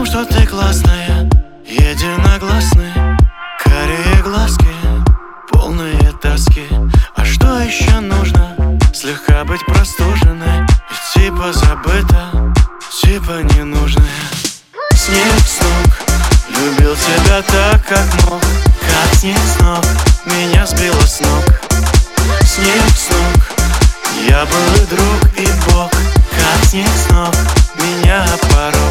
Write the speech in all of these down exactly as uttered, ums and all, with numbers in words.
что ты классная, единогласны, карие глазки, полные тоски. А что еще нужно? Слегка быть простуженной и типа забыта, типа ненужная. Снег с ног, любил тебя так, как мог, как снег с ног, меня сбило с ног. Снег с ног, я был и друг, и бог, как снег с ног, меня порог.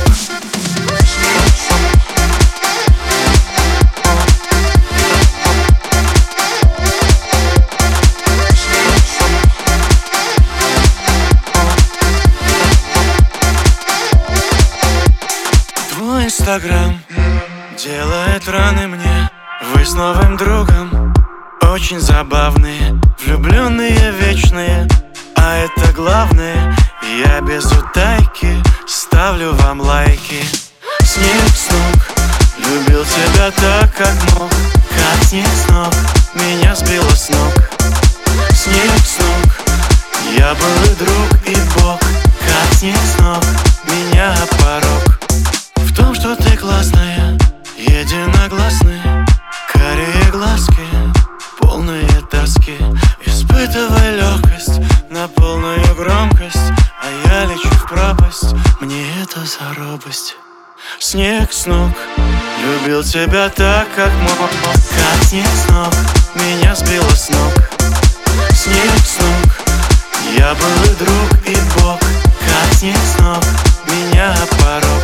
Твой инстаграм делает раны мне. Вы с новым другом очень забавные, влюбленные вечные. А это главное, я без утайки ставлю вам лайки. Снег с ног, любил тебя так, как мог, как снег с ног, меня сбило с ног. Снег с ног, я был и друг, и бог, как снег с ног, меня порог. В том, что ты классная, единогласны, карие глазки, полные тоски. Испытывай легкость на полную громкость, а я лечу в пропасть, мне это за робость. Снег с ног, любил тебя так, как мог, как снег с ног, меня сбило с ног. Снег с ног, я был и друг, и бог, как снег с ног, меня порог.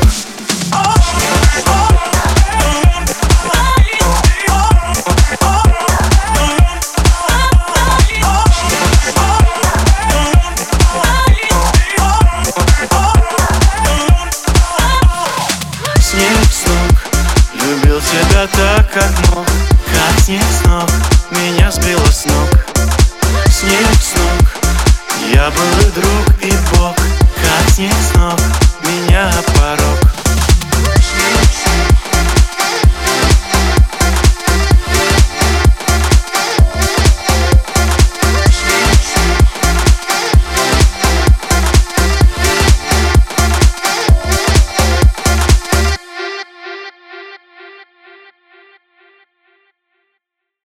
Снег с ног, любил тебя так, как мог,